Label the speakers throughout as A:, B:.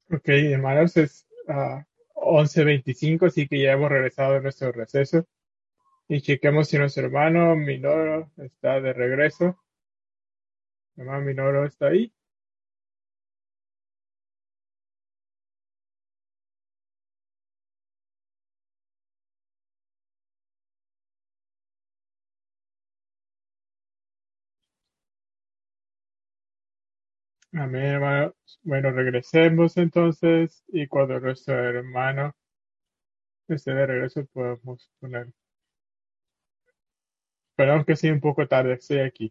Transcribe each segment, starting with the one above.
A: Ok, hermanos, es 11:25, así que ya hemos regresado de nuestro receso. Y chequemos si nuestro hermano Minoro está de regreso. Hermano Minoro está ahí. Amén, hermano. Bueno, regresemos entonces. Y cuando nuestro hermano esté de regreso, podemos poner. Perdón que sea un poco tarde, estoy aquí.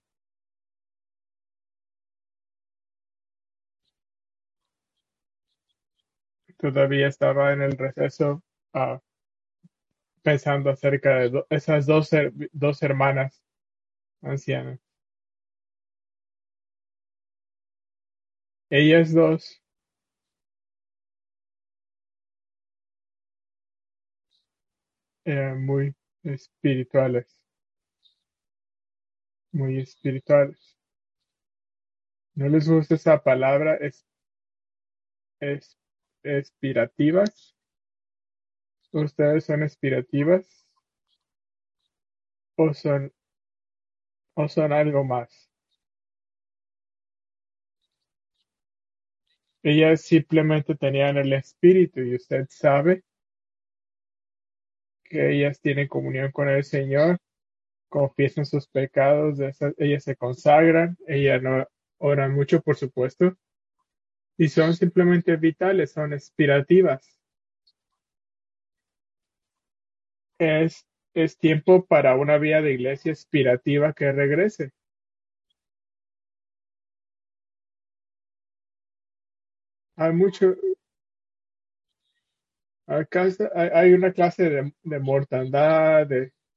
A: Todavía estaba en el receso, ah, pensando acerca de esas dos hermanas ancianas. Ellas dos eran espirituales, muy espirituales. ¿No les gusta esa palabra? Es, espirativas. ¿Ustedes son espirativas o son, o son algo más? Ellas simplemente tenían el espíritu y usted sabe que ellas tienen comunión con el Señor, confiesan sus pecados, ellas se consagran, ellas no oran mucho, por supuesto, y son simplemente vitales, son espirativas. Es, es tiempo para una vida de iglesia espirativa que regrese. Hay mucho, hay una clase de mortandad,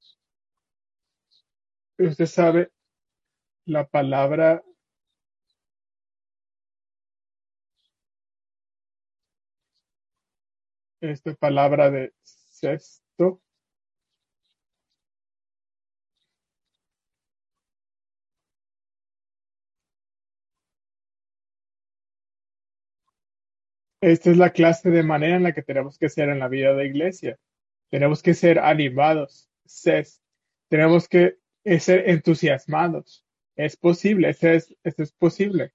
A: usted sabe, la palabra, esta palabra de sexto, esta es la clase de manera en la que tenemos que ser en la vida de iglesia. Tenemos que ser animados, tenemos que ser entusiasmados. Es posible, esto es posible.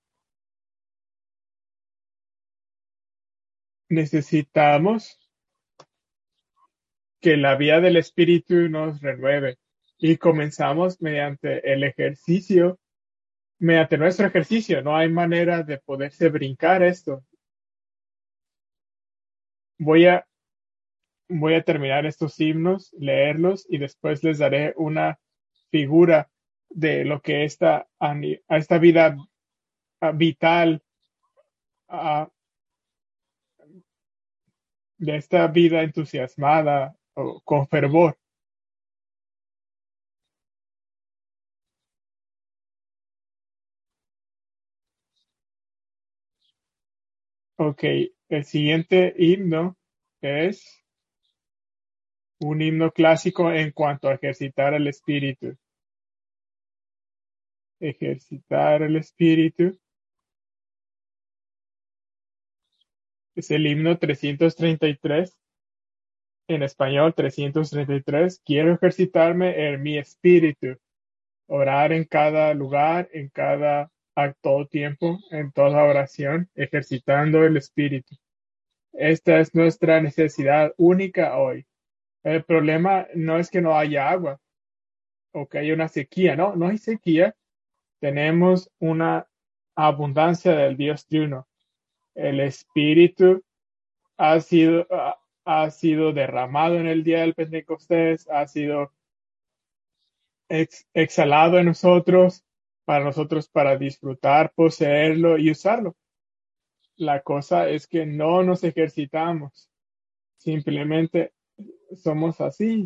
A: Necesitamos que la vía del Espíritu nos renueve y comenzamos mediante el ejercicio, mediante nuestro ejercicio. No hay manera de poderse brincar esto. Voy a, voy a terminar estos himnos, leerlos y después les daré una figura de lo que a esta vida vital, ah, de esta vida entusiasmada o con fervor. Ok, el siguiente himno es un himno clásico en cuanto a ejercitar el espíritu. Ejercitar el espíritu es el himno 333, en español 333. Quiero ejercitarme en mi espíritu, orar en cada lugar, en cada acto tiempo, en toda oración, ejercitando el espíritu. Esta es nuestra necesidad única hoy. El problema no es que no haya agua o que haya una sequía, no, no hay sequía. Tenemos una abundancia del Dios triuno. El Espíritu ha sido, ha sido derramado en el día del Pentecostés, ha sido exhalado en nosotros para disfrutar, poseerlo y usarlo. La cosa es que no nos ejercitamos, simplemente somos así.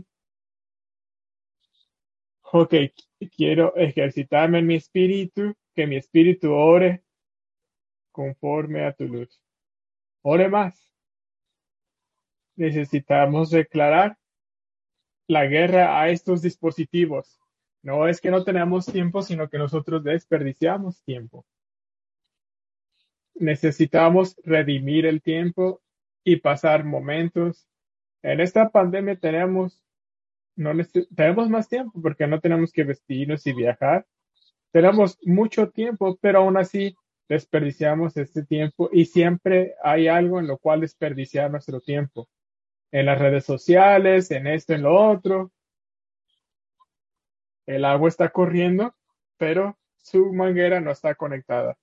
A: Ok, quiero ejercitarme en mi espíritu, que mi espíritu ore conforme a tu luz. Ore más. Necesitamos declarar la guerra a estos dispositivos. No es que no tenemos tiempo, sino que nosotros desperdiciamos tiempo. necesitamos redimir el tiempo y pasar momentos. En esta pandemia tenemos más tiempo porque no tenemos que vestirnos y viajar. Tenemos mucho tiempo, pero aún así desperdiciamos este tiempo y siempre hay algo en lo cual desperdiciar nuestro tiempo. En las redes sociales, en esto, en lo otro. El agua está corriendo, pero su manguera no está conectada.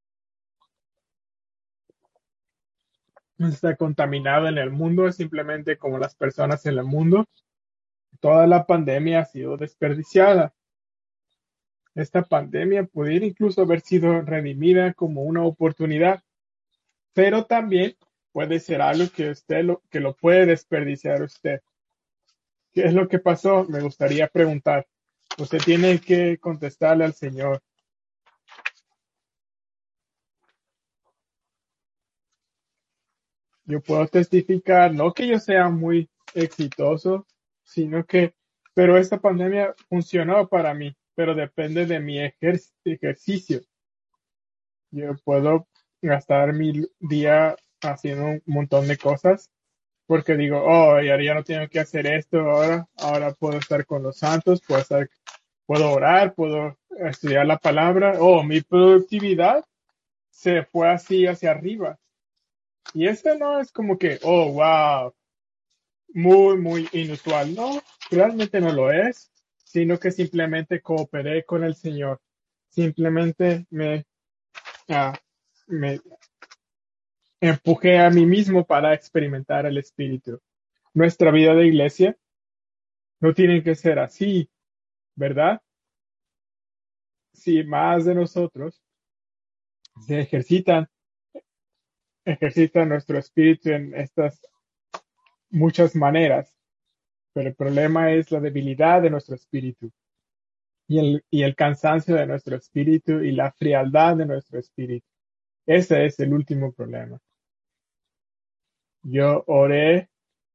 A: No está contaminado en el mundo, es simplemente como las personas en el mundo. Toda la pandemia ha sido desperdiciada. Esta pandemia pudiera incluso haber sido redimida como una oportunidad, pero también puede ser algo que lo puede desperdiciar usted. ¿Qué es lo que pasó? Me gustaría preguntar. Usted tiene que contestarle al Señor. Yo puedo testificar, no que yo sea muy exitoso, sino que, pero esta pandemia funcionó para mí, pero depende de mi ejercicio. Yo puedo gastar mi día haciendo un montón de cosas porque digo, oh, y ahora ya no tengo que hacer esto ahora puedo estar con los santos, puedo orar, puedo estudiar la palabra, oh, mi productividad se fue así hacia arriba. Y eso no es como que, oh, wow, muy, muy inusual. No, realmente no lo es, sino que simplemente cooperé con el Señor. Simplemente ah, me empujé a mí mismo para experimentar el Espíritu. Nuestra vida de iglesia no tiene que ser así, ¿verdad? Si más de nosotros se ejercitan nuestro espíritu en estas muchas maneras, pero el problema es la debilidad de nuestro espíritu y el cansancio de nuestro espíritu y la frialdad de nuestro espíritu. Ese es el último problema. Yo oré,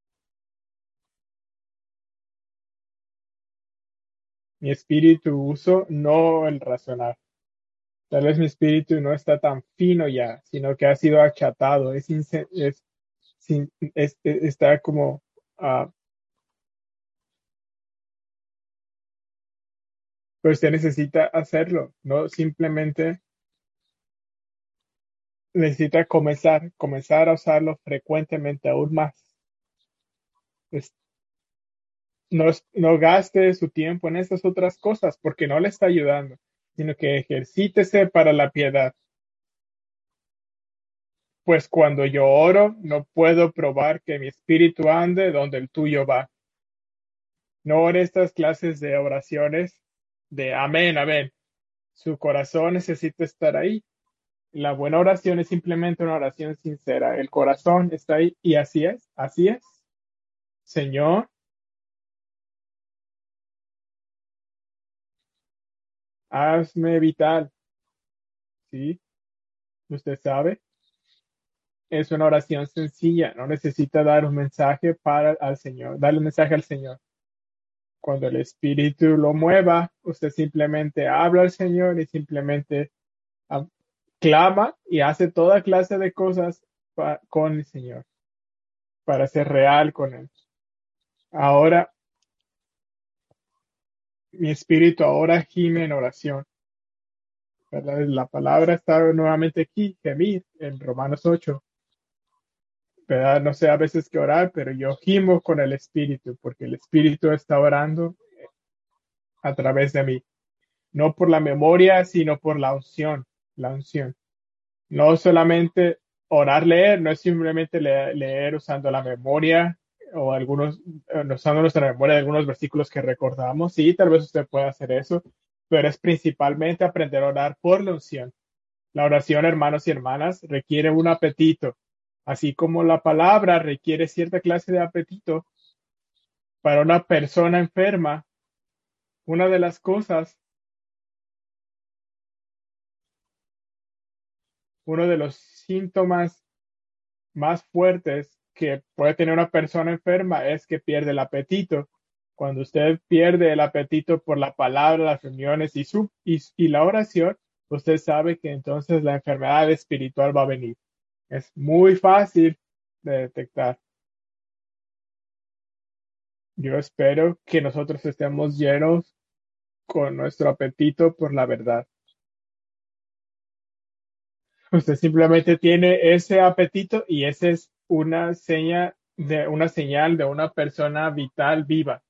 A: mi espíritu uso, no el razonar. Tal vez mi espíritu no está tan fino ya, sino que ha sido achatado, está como, pero usted necesita hacerlo, no simplemente necesita comenzar a usarlo frecuentemente aún más. Es- no gaste su tiempo en esas otras cosas porque no le está ayudando, sino que ejercítese para la piedad. Pues cuando yo oro, no puedo probar que mi espíritu ande donde el tuyo va. No ore estas clases de oraciones de amén, amén. Su corazón necesita estar ahí. La buena oración es simplemente una oración sincera. El corazón está ahí y así es, así es. Señor, hazme vital. ¿Sí? Usted sabe. Es una oración sencilla. No necesita dar un mensaje al Señor. Darle un mensaje al Señor. Cuando el Espíritu lo mueva, usted simplemente habla al Señor y simplemente ah, clama y hace toda clase de cosas con el Señor para ser real con Él. Ahora, mi espíritu ahora gime en oración. ¿Verdad? La palabra está nuevamente aquí, gemir, en Romanos 8. ¿Verdad? No sé a veces qué orar, pero yo gimo con el espíritu, porque el espíritu está orando a través de mí. No por la memoria, sino por la unción. La unción. No solamente orar, leer, no es simplemente leer usando la memoria o usando nuestra memoria de algunos versículos que recordamos. Sí, tal vez usted pueda hacer eso, pero es principalmente aprender a orar por la unción. La oración, hermanos y hermanas, requiere un apetito, así como la palabra requiere cierta clase de apetito. Para una persona enferma, una de las cosas, uno de los síntomas más fuertes que puede tener una persona enferma es que pierde el apetito. Cuando usted pierde el apetito por la palabra, las reuniones y la oración, usted sabe que entonces la enfermedad espiritual va a venir. Es muy fácil de detectar. Yo espero que nosotros estemos llenos con nuestro apetito por la verdad. Usted simplemente tiene ese apetito y esa es una señal de una persona vital viva.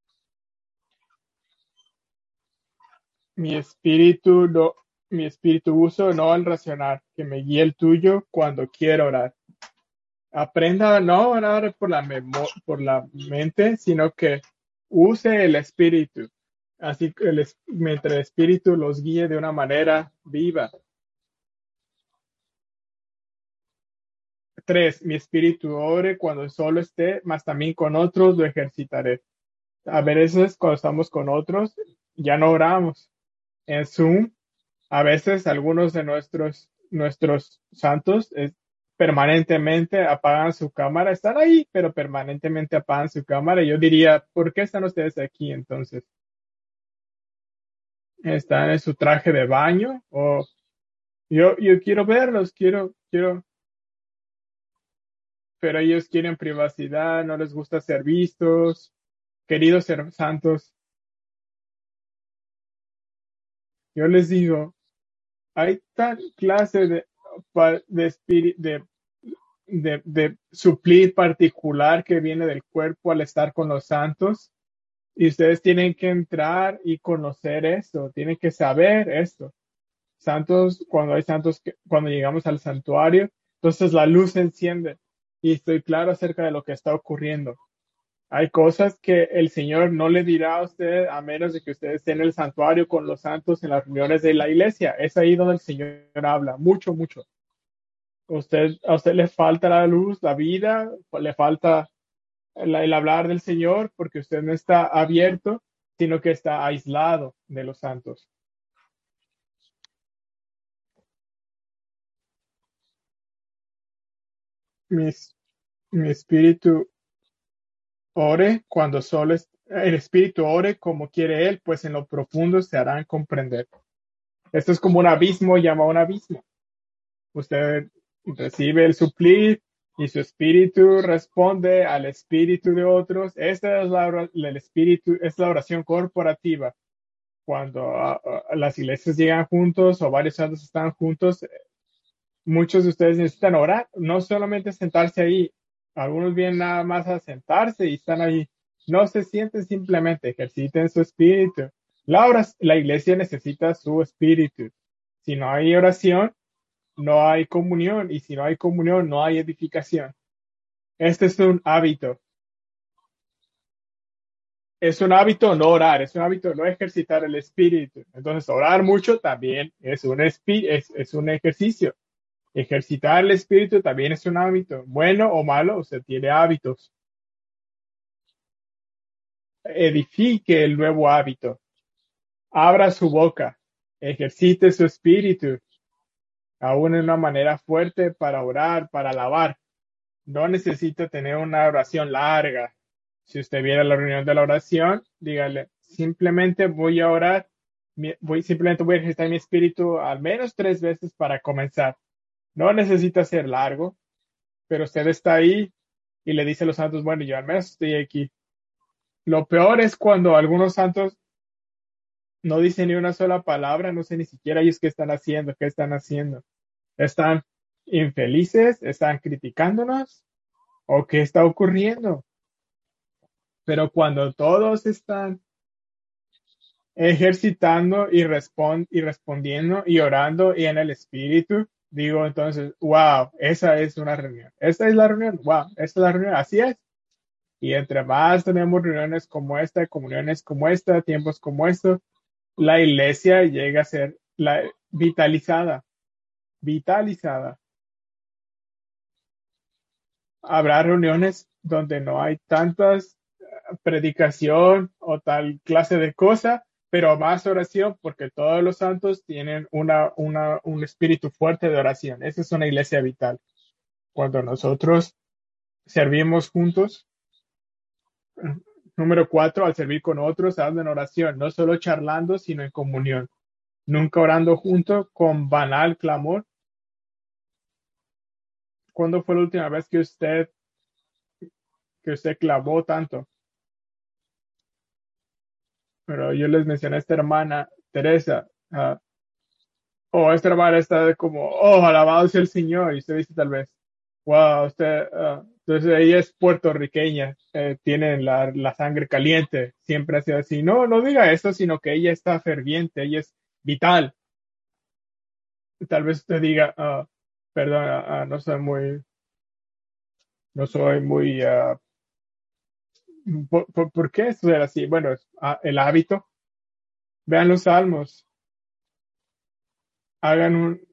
A: Mi espíritu no, mi espíritu uso no al racionar, que me guíe el tuyo cuando quiero orar. Aprenda a no orar por la mente, sino que use el espíritu. Así que mientras el espíritu los guíe de una manera viva. 3. Mi espíritu ore cuando solo esté, mas también con otros lo ejercitaré. A veces cuando estamos con otros, ya no oramos. En Zoom, a veces algunos de nuestros santos permanentemente apagan su cámara. Están ahí, pero permanentemente apagan su cámara. Y yo diría, ¿por qué están ustedes aquí entonces? ¿Están en su traje de baño? O yo quiero verlos, pero ellos quieren privacidad, no les gusta ser vistos. Queridos santos, yo les digo, hay tal clase de suplir particular que viene del cuerpo al estar con los santos, y ustedes tienen que entrar y conocer esto, tienen que saber esto. Santos, cuando hay santos, cuando llegamos al santuario, entonces la luz se enciende y estoy claro acerca de lo que está ocurriendo. Hay cosas que el Señor no le dirá a usted a menos de que usted esté en el santuario con los santos en las reuniones de la iglesia. Es ahí donde el Señor habla, mucho, mucho. A usted le falta la luz, la vida, le falta el hablar del Señor porque usted no está abierto, sino que está aislado de los santos. Mi, mi espíritu ore cuando solo el espíritu ore como quiere él, pues en lo profundo se harán comprender. Esto es como un abismo, llama un abismo. Usted recibe el suplir y su espíritu responde al espíritu de otros. Esta es el espíritu, es la oración corporativa. Cuando las iglesias llegan juntos o varios santos están juntos, muchos de ustedes necesitan orar, no solamente sentarse ahí. Algunos vienen nada más a sentarse y están ahí. No se sienten simplemente, ejerciten su espíritu. La iglesia necesita su espíritu. Si no hay oración, no hay comunión, y si no hay comunión, no hay edificación. Este es un hábito no orar, es un hábito no ejercitar el espíritu. Entonces, orar mucho también es un ejercicio. Ejercitar el espíritu también es un hábito. Bueno o malo, usted tiene hábitos. Edifique el nuevo hábito. Abra su boca. Ejercite su espíritu. Aún en una manera fuerte para orar, para alabar. No necesita tener una oración larga. Si usted viene a la reunión de la oración, dígale, simplemente voy a orar, simplemente voy a ejercitar mi espíritu al menos 3 veces para comenzar. No necesita ser largo, pero usted está ahí y le dice a los santos, bueno, yo al menos estoy aquí. Lo peor es cuando algunos santos no dicen ni una sola palabra, no sé ni siquiera ellos qué están haciendo. ¿Están infelices? ¿Están criticándonos? ¿O qué está ocurriendo? Pero cuando todos están ejercitando y respondiendo y orando y en el espíritu, digo entonces, wow, esa es una reunión. Esta es la reunión, wow, esta es la reunión, así es. Y entre más tenemos reuniones como esta, comuniones como esta, tiempos como estos, la iglesia llega a ser vitalizada, vitalizada. Habrá reuniones donde no hay tantas predicación o tal clase de cosa, pero más oración porque todos los santos tienen un espíritu fuerte de oración. Esa es una iglesia vital. Cuando nosotros servimos juntos, número 4, al servir con otros, hablan en oración, no solo charlando, sino en comunión. nunca orando junto con banal clamor. ¿Cuándo fue la última vez que usted clamó tanto? Pero yo les mencioné a esta hermana, Teresa, esta hermana está como, alabado sea el Señor, y usted dice tal vez, wow, entonces ella es puertorriqueña, tiene la sangre caliente, siempre ha sido así. No, no diga eso, sino que ella está ferviente, ella es vital. Tal vez usted diga, perdón, no soy muy, ¿por qué ser así? Bueno, el hábito. Vean los salmos, hagan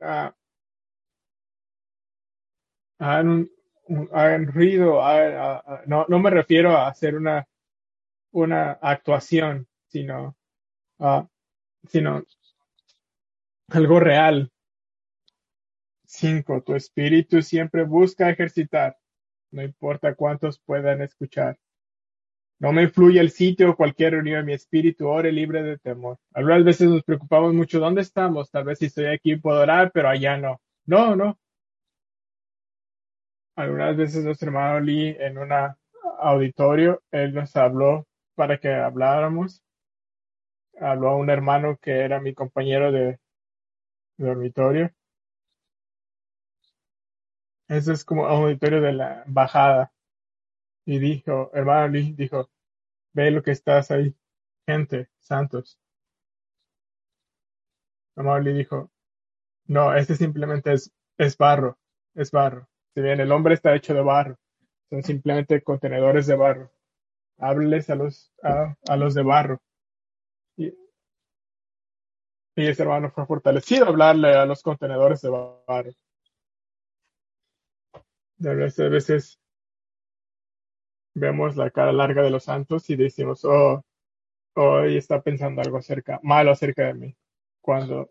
A: hagan ruido, no me refiero a hacer una actuación, ah, sino algo real. 5. Tu espíritu siempre busca ejercitar, no importa cuántos puedan escuchar. No me influye el sitio o cualquier reunión, mi espíritu ore libre de temor. Algunas veces nos preocupamos mucho, ¿dónde estamos? Tal vez si estoy aquí puedo orar, pero allá no. No, no. Algunas veces nuestro hermano Lee en un auditorio, él nos habló para que habláramos. Habló a un hermano que era mi compañero de dormitorio. Ese es como auditorio de la embajada. Y dijo, hermano Lee, dijo, ve lo que estás ahí, gente, santos. Hermano Lee dijo, no, este simplemente es barro, es barro. Si bien el hombre está hecho de barro, son simplemente contenedores de barro. Hábleles a los de barro. Y, y ese hermano fue fortalecido a hablarle a los contenedores de barro. De veces vemos la cara larga de los santos y decimos, hoy está pensando algo malo acerca de mí, cuando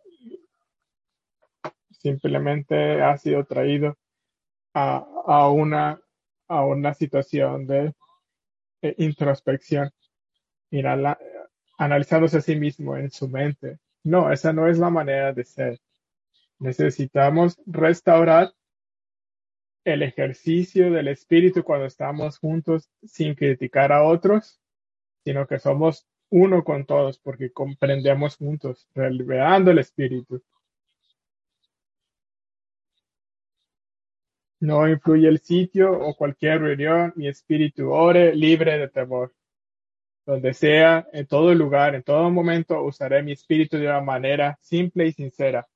A: simplemente ha sido traído a, a una, a una situación de introspección, inhala- analizándose a sí mismo en su mente. No, esa no es la manera de ser. Necesitamos restaurar el ejercicio del espíritu cuando estamos juntos sin criticar a otros, sino que somos uno con todos porque comprendemos juntos, revelando el espíritu. No influye el sitio o cualquier reunión, mi espíritu ore libre de temor. Donde sea, en todo lugar, en todo momento, usaré mi espíritu de una manera simple y sincera.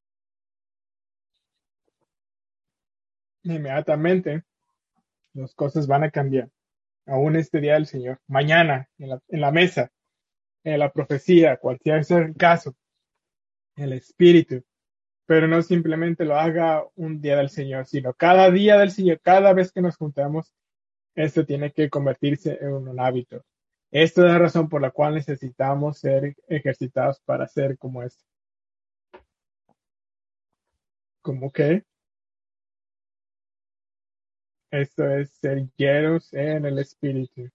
A: Inmediatamente, las cosas van a cambiar. Aún este día del Señor. Mañana, en la mesa, en la profecía, cualquier sea el caso, el espíritu. Pero no simplemente lo haga un día del Señor, sino cada día del Señor, cada vez que nos juntamos, esto tiene que convertirse en un hábito. Esta es la razón por la cual necesitamos ser ejercitados para ser como esto. Como que esto es ser llenos en el Espíritu.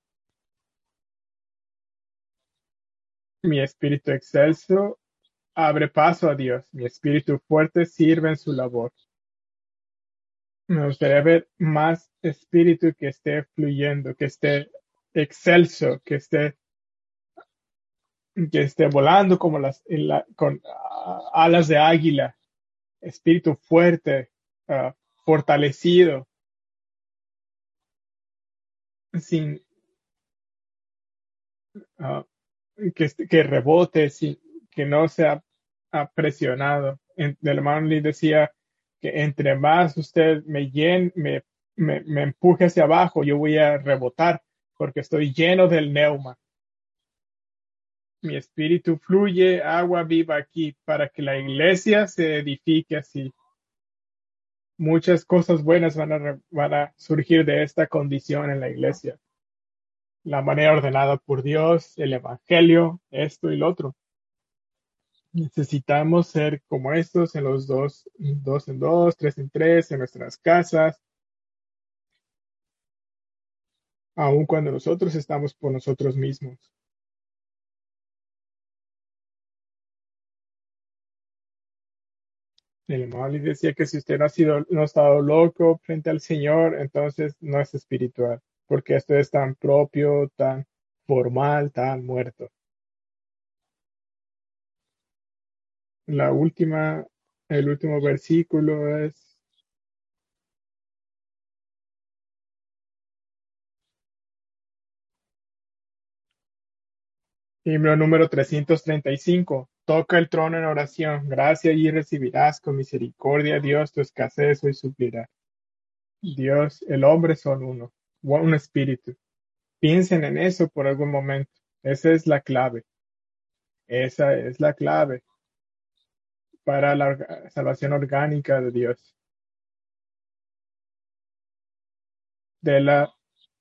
A: Mi espíritu excelso abre paso a Dios. Mi espíritu fuerte sirve en su labor. Me gustaría ver más espíritu que esté fluyendo, que esté excelso, que esté volando como con alas de águila, espíritu fuerte, fortalecido, sin ah, que rebote, que no sea presionado. El hermano Lee decía que entre más usted me empuje hacia abajo, yo voy a rebotar porque estoy lleno del neuma. Mi espíritu fluye, agua viva aquí, para que la iglesia se edifique así. Muchas cosas buenas van a surgir de esta condición en la iglesia. La manera ordenada por Dios, el evangelio, esto y lo otro. Necesitamos ser como estos en los dos en dos, tres en tres, en nuestras casas, aun cuando nosotros estamos por nosotros mismos. El Molly decía que si usted no ha estado loco frente al Señor, entonces no es espiritual, porque esto es tan propio, tan formal, tan muerto. La última, el último versículo es himno número 335. Toca el trono en oración, gracia y recibirás con misericordia, Dios, tu escasez hoy suplirá. Dios, el hombre son uno, un espíritu. Piensen en eso por algún momento. Esa es la clave. Esa es la clave para la salvación orgánica de Dios. De la,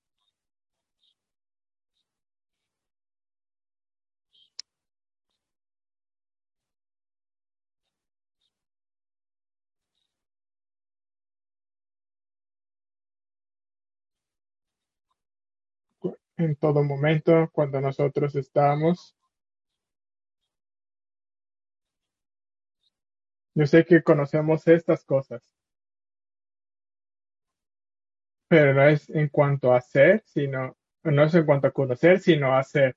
A: en todo momento, cuando nosotros estamos. Yo sé que conocemos estas cosas, pero no es en cuanto a hacer, no es en cuanto a conocer, sino a hacer.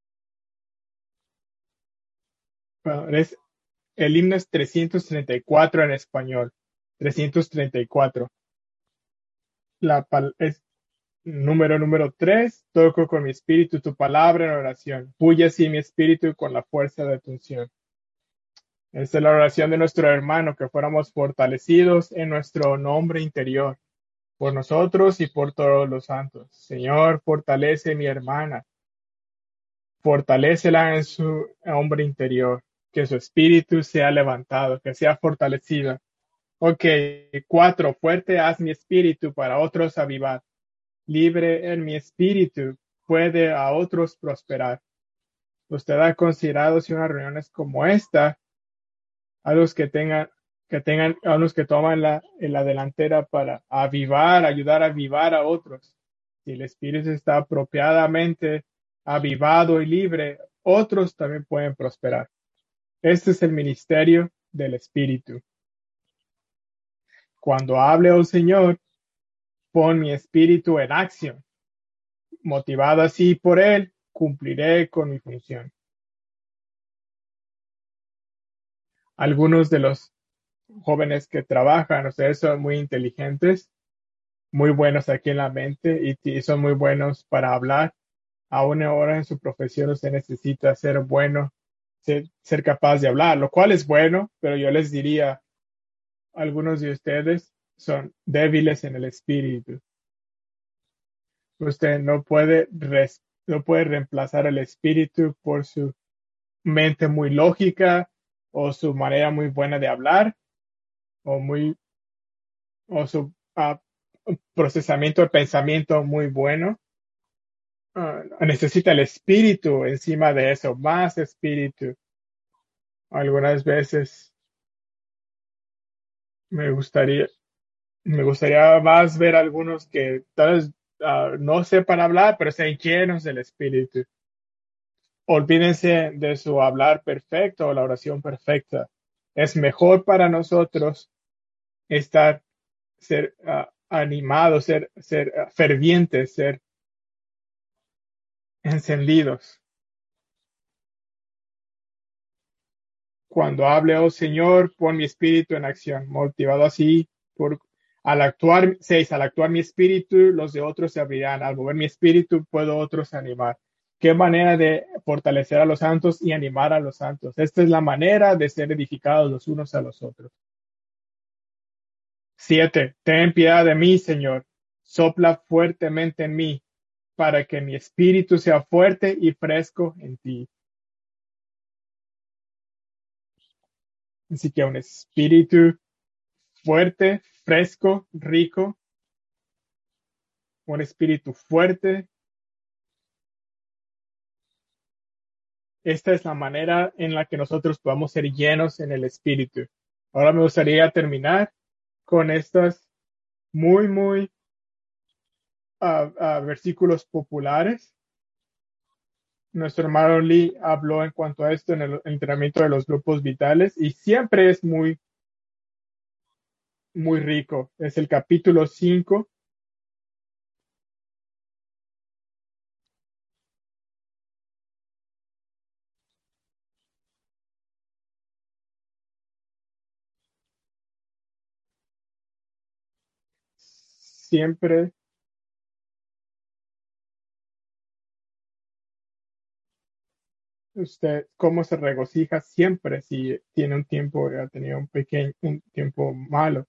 A: Bueno, el himno es 334 en español. 334. Es número 3. Toco con mi espíritu tu palabra en oración. Puye así mi espíritu con la fuerza de tu unción. Esta es la oración de nuestro hermano, que fuéramos fortalecidos en nuestro nombre interior, por nosotros y por todos los santos. Señor, fortalece mi hermana, fortalécela en su hombre interior, que su espíritu sea levantado, que sea fortalecido. Ok, 4. Fuerte haz mi espíritu para otros avivar. Libre en mi espíritu, puede a otros prosperar. Usted ha considerado si unas reuniones como esta, a los a los que toman en la delantera para avivar, ayudar a avivar a otros. Si el espíritu está apropiadamente avivado y libre, otros también pueden prosperar. Este es el ministerio del espíritu. Cuando hable, oh Señor, pon mi espíritu en acción. Motivado así por él, cumpliré con mi función. Algunos de los jóvenes que trabajan, ustedes son muy inteligentes, muy buenos aquí en la mente y son muy buenos para hablar. Aún ahora en su profesión usted necesita ser bueno, ser capaz de hablar, lo cual es bueno, pero yo les diría, algunos de ustedes son débiles en el espíritu. Usted no puede reemplazar el espíritu por su mente muy lógica o su manera muy buena de hablar o su procesamiento de pensamiento muy bueno. Necesita el espíritu encima de eso, más espíritu. Algunas veces me gustaría, me gustaría más ver algunos que tal vez no sepan hablar, pero sean llenos del espíritu. Olvídense de su hablar perfecto o la oración perfecta. Es mejor para nosotros ser animados, ser fervientes, ser encendidos. Cuando hable, oh Señor, pon mi espíritu en acción, motivado así al actuar mi espíritu, los de otros se abrirán. Al mover mi espíritu, puedo otros animar. Qué manera de fortalecer a los santos y animar a los santos. Esta es la manera de ser edificados los unos a los otros. 7. Ten piedad de mí, Señor. Sopla fuertemente en mí, para que mi espíritu sea fuerte y fresco en ti. Así que un espíritu fuerte, fresco, rico, un espíritu fuerte. Esta es la manera en la que nosotros podamos ser llenos en el espíritu. Ahora me gustaría terminar con estos muy versículos populares. Nuestro hermano Lee habló en cuanto a esto en el entrenamiento de los grupos vitales y siempre es muy muy rico. Es el capítulo 5. Siempre usted, cómo se regocija siempre si tiene un tiempo, ha tenido un tiempo malo.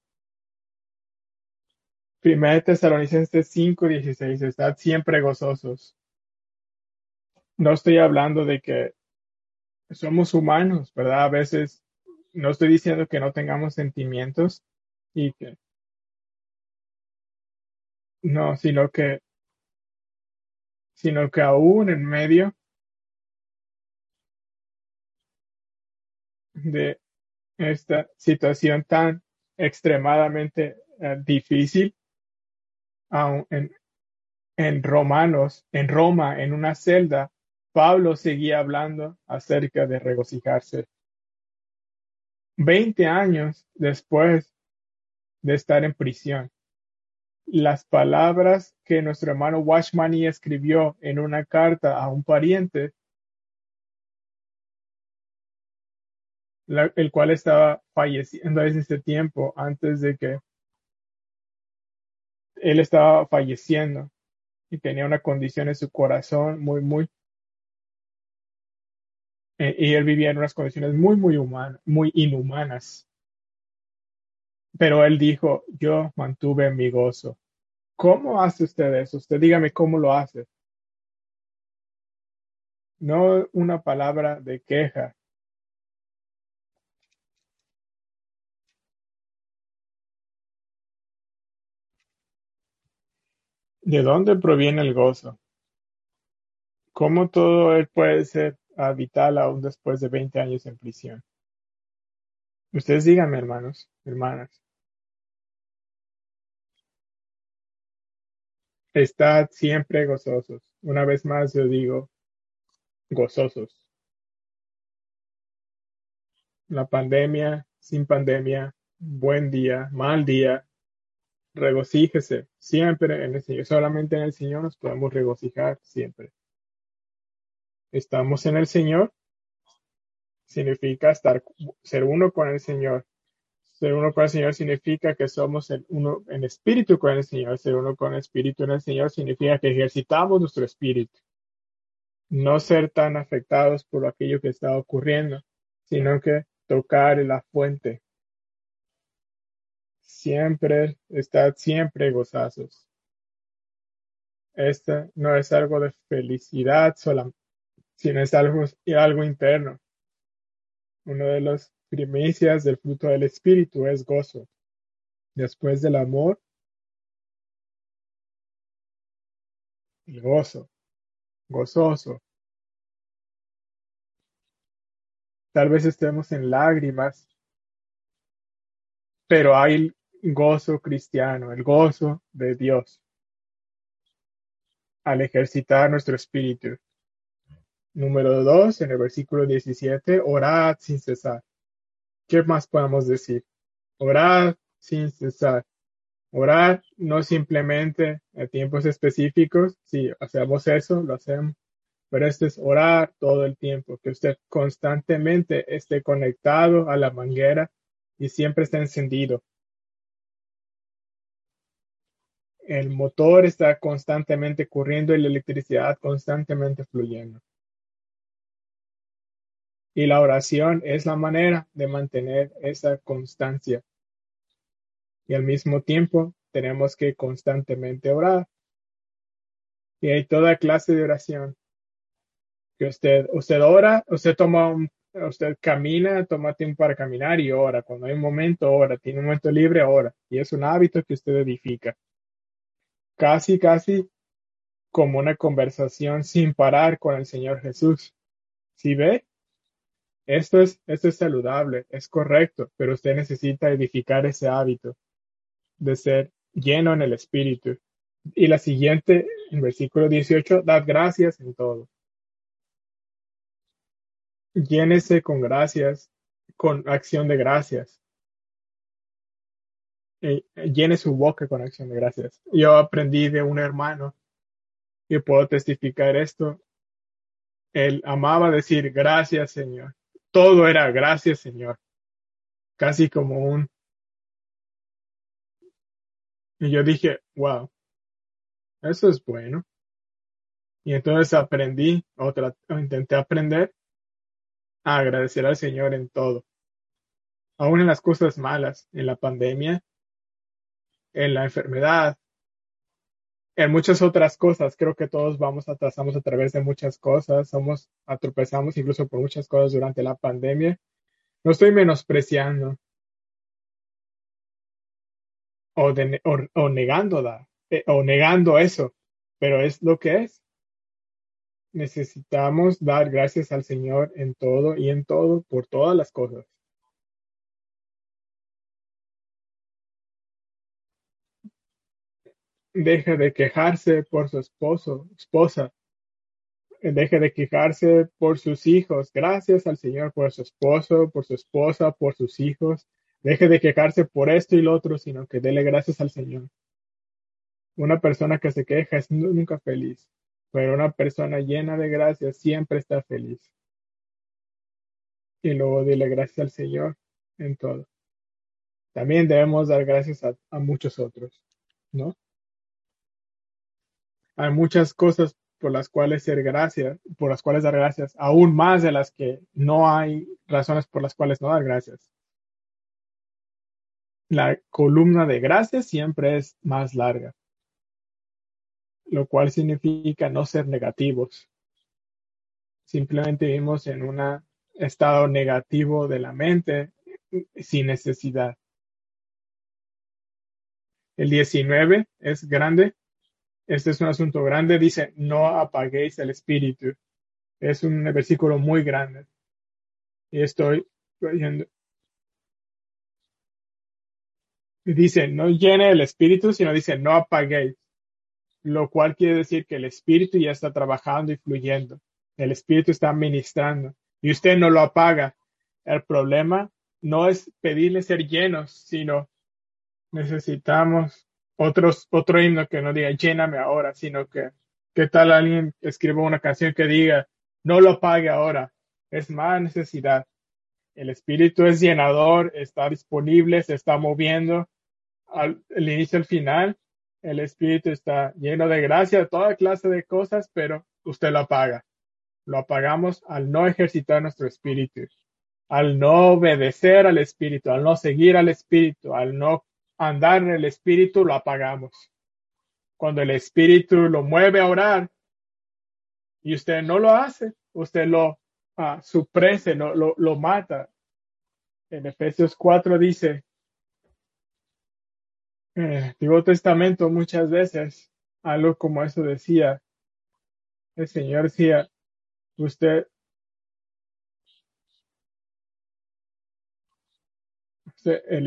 A: Primera de Tesalonicenses 5:16, estad siempre gozosos. No estoy hablando de que somos humanos, ¿verdad? A veces no estoy diciendo que no tengamos sentimientos y que no, sino que aún en medio de esta situación tan extremadamente difícil, aún en Romanos, en Roma, en una celda, Pablo seguía hablando acerca de regocijarse. 20 años después de estar en prisión, las palabras que nuestro hermano Watchmani escribió en una carta a un pariente, el cual estaba falleciendo desde ese tiempo, antes de que él estaba falleciendo y tenía una condición en su corazón y él vivía en unas condiciones muy humanas, muy inhumanas. Pero él dijo, yo mantuve mi gozo. ¿Cómo hace usted eso? Usted dígame cómo lo hace. No una palabra de queja. ¿De dónde proviene el gozo? ¿Cómo todo él puede ser vital aún después de 20 años en prisión? Ustedes díganme, hermanos, hermanas. Estad siempre gozosos. Una vez más yo digo, gozosos. La pandemia, sin pandemia, buen día, mal día, regocíjese siempre en el Señor. Solamente en el Señor nos podemos regocijar siempre. Estamos en el Señor, significa ser uno con el Señor. Ser uno con el Señor significa que somos uno en espíritu con el Señor. Ser uno con el espíritu en el Señor significa que ejercitamos nuestro espíritu. No ser tan afectados por aquello que está ocurriendo, sino que tocar la fuente. Siempre, estad siempre gozazos. Este no es algo de felicidad solamente, sino es algo interno. Una de las primicias del fruto del Espíritu es gozo. Después del amor, el gozo, gozoso. Tal vez estemos en lágrimas, pero hay gozo cristiano, el gozo de Dios al ejercitar nuestro espíritu. Número 2, en el versículo 17, orad sin cesar. ¿Qué más podemos decir? Orad sin cesar. Orar no simplemente a tiempos específicos, si hacemos eso, lo hacemos, pero este es orar todo el tiempo, que usted constantemente esté conectado a la manguera y siempre esté encendido. El motor está constantemente corriendo y la electricidad constantemente fluyendo. Y la oración es la manera de mantener esa constancia. Y al mismo tiempo tenemos que constantemente orar. Y hay toda clase de oración que usted ora, usted camina, toma tiempo para caminar y ora. Cuando hay un momento, ora. Tiene un momento libre, ora. Y es un hábito que usted edifica. Casi como una conversación sin parar con el Señor Jesús. ¿Sí ve? Esto es saludable, es correcto, pero usted necesita edificar ese hábito de ser lleno en el Espíritu. Y la siguiente, en versículo 18, dad gracias en todo. Llénese con gracias, con acción de gracias. llene su boca con acción de gracias. Yo aprendí de un hermano y puedo testificar esto. Él amaba decir gracias, Señor. Todo era gracias, Señor. Casi como un... Y yo dije, wow, eso es bueno. Y entonces aprendí, o intenté aprender a agradecer al Señor en todo, aún en las cosas malas, en la pandemia, en la enfermedad, en muchas otras cosas. Creo que todos pasamos a través de muchas cosas, tropezamos incluso por muchas cosas durante la pandemia. No estoy menospreciando o negando o negando eso, pero es lo que es. Necesitamos dar gracias al Señor en todo y en todo por todas las cosas. Deje de quejarse por su esposa. Deje de quejarse por sus hijos. Gracias al Señor por su esposo, por su esposa, por sus hijos. Deje de quejarse por esto y lo otro, sino que dele gracias al Señor. Una persona que se queja es nunca feliz, pero una persona llena de gracias siempre está feliz. Y luego dile gracias al Señor en todo. También debemos dar gracias a muchos otros, ¿no? Hay muchas cosas por las cuales dar gracias, aún más de las que no hay razones por las cuales no dar gracias. La columna de gracias siempre es más larga, lo cual significa no ser negativos. Simplemente vivimos en un estado negativo de la mente sin necesidad. El 19 es grande. Este es un asunto grande. Dice, no apaguéis el espíritu. Es un versículo muy grande. Y estoy leyendo. Dice, no llene el espíritu, sino dice, no apaguéis. Lo cual quiere decir que el espíritu ya está trabajando y fluyendo. El espíritu está ministrando. Y usted no lo apaga. El problema no es pedirle ser llenos, sino necesitamos otro himno que no diga lléname ahora, sino que, ¿qué tal alguien escriba una canción que diga no lo apague ahora? Es más necesidad. El espíritu es llenador, está disponible, se está moviendo al inicio al final. El espíritu está lleno de gracia, toda clase de cosas, pero usted lo apaga. Lo apagamos al no ejercitar nuestro espíritu, al no obedecer al espíritu, al no seguir al espíritu, al no andar en el espíritu, lo apagamos. Cuando el espíritu lo mueve a orar y usted no lo hace, usted lo suprese, lo mata. En Efesios 4 dice, Antiguo Testamento muchas veces, algo como eso decía, el Señor decía, usted, el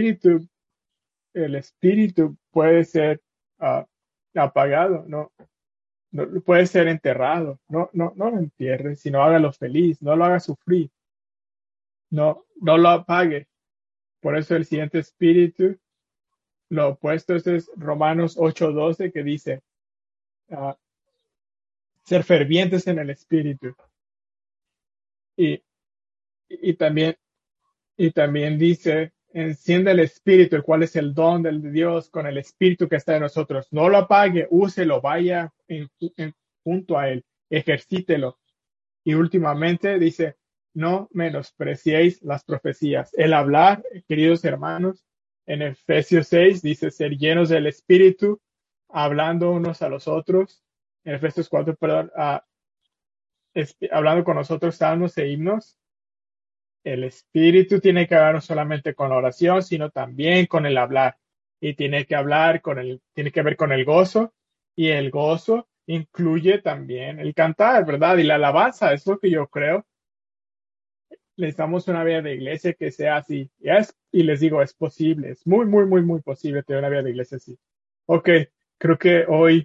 A: espíritu puede ser ah, apagado, no puede ser enterrado, no lo entierre, sino hágalo feliz, no lo haga sufrir, no lo apague. Por eso el siguiente espíritu, lo opuesto es Romanos 8:12 que dice, ah, ser fervientes en el espíritu. Y, y también Y también dice, enciende el espíritu, el cual es el don del Dios con el espíritu que está en nosotros. No lo apague, úselo, vaya junto a él, ejercítelo. Y últimamente dice, no menospreciéis las profecías. El hablar, queridos hermanos, en Efesios 6 dice ser llenos del espíritu, hablando unos a los otros. En Efesios 4, perdón, hablando con nosotros salmos e himnos. El espíritu tiene que ver no solamente con la oración, sino también con el hablar. Y tiene que ver con el gozo. Y el gozo incluye también el cantar, ¿verdad? Y la alabanza, es lo que yo creo. Necesitamos una vida de iglesia que sea así. Y les digo, es posible. Es muy, muy, muy, muy posible tener una vida de iglesia así. Ok, creo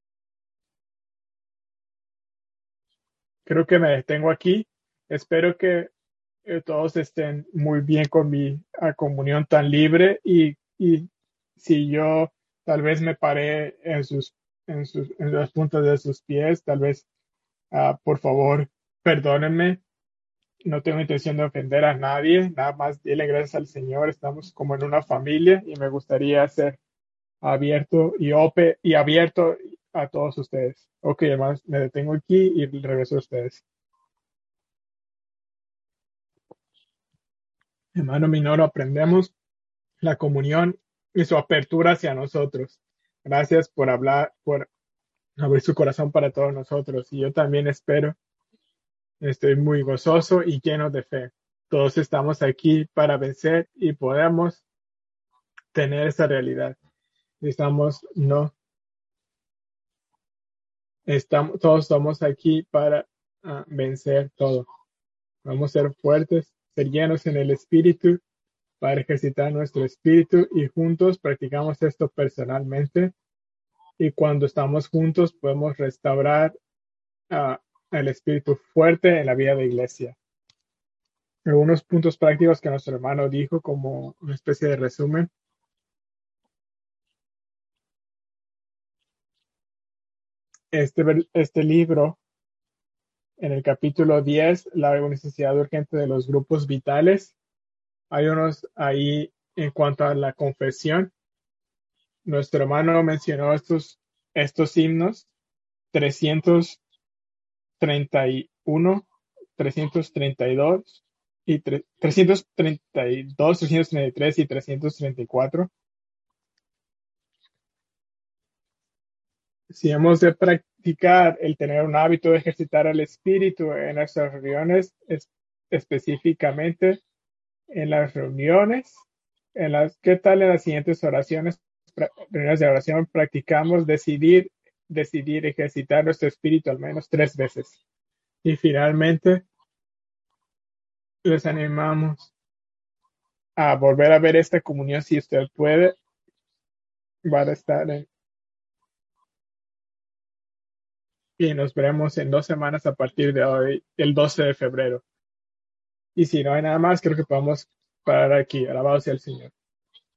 A: que me detengo aquí. Espero que todos estén muy bien con mi comunión tan libre y si yo tal vez me paré en las puntas de sus pies, tal vez, por favor, perdónenme. No tengo intención de ofender a nadie, nada más dile gracias al Señor. Estamos como en una familia y me gustaría ser abierto a todos ustedes. Ok, hermanos, me detengo aquí y regreso a ustedes. Hermano Minoro, aprendemos la comunión y su apertura hacia nosotros. Gracias por hablar, por abrir su corazón para todos nosotros. Y yo también espero, estoy muy gozoso y lleno de fe. Todos estamos aquí para vencer y podemos tener esa realidad. No, todos estamos aquí para vencer todo. Vamos a ser fuertes, ser llenos en el espíritu para ejercitar nuestro espíritu y juntos practicamos esto personalmente. Y cuando estamos juntos podemos restaurar el espíritu fuerte en la vida de iglesia. Algunos puntos prácticos que nuestro hermano dijo como una especie de resumen. Este libro, en el capítulo 10, la necesidad urgente de los grupos vitales, hay unos ahí en cuanto a la confesión. Nuestro hermano mencionó estos himnos, 331, 332 y 332, 333 y 334. Si hemos de practicar el tener un hábito de ejercitar el espíritu en nuestras reuniones, específicamente en las reuniones, ¿qué tal en las siguientes reuniones de oración practicamos decidir ejercitar nuestro espíritu al menos 3 veces? Y finalmente, les animamos a volver a ver esta comunión si usted puede. Va a estar y nos veremos en 2 semanas a partir de hoy, el 12 de febrero. Y si no hay nada más, creo que podemos parar aquí. Alabado sea el Señor.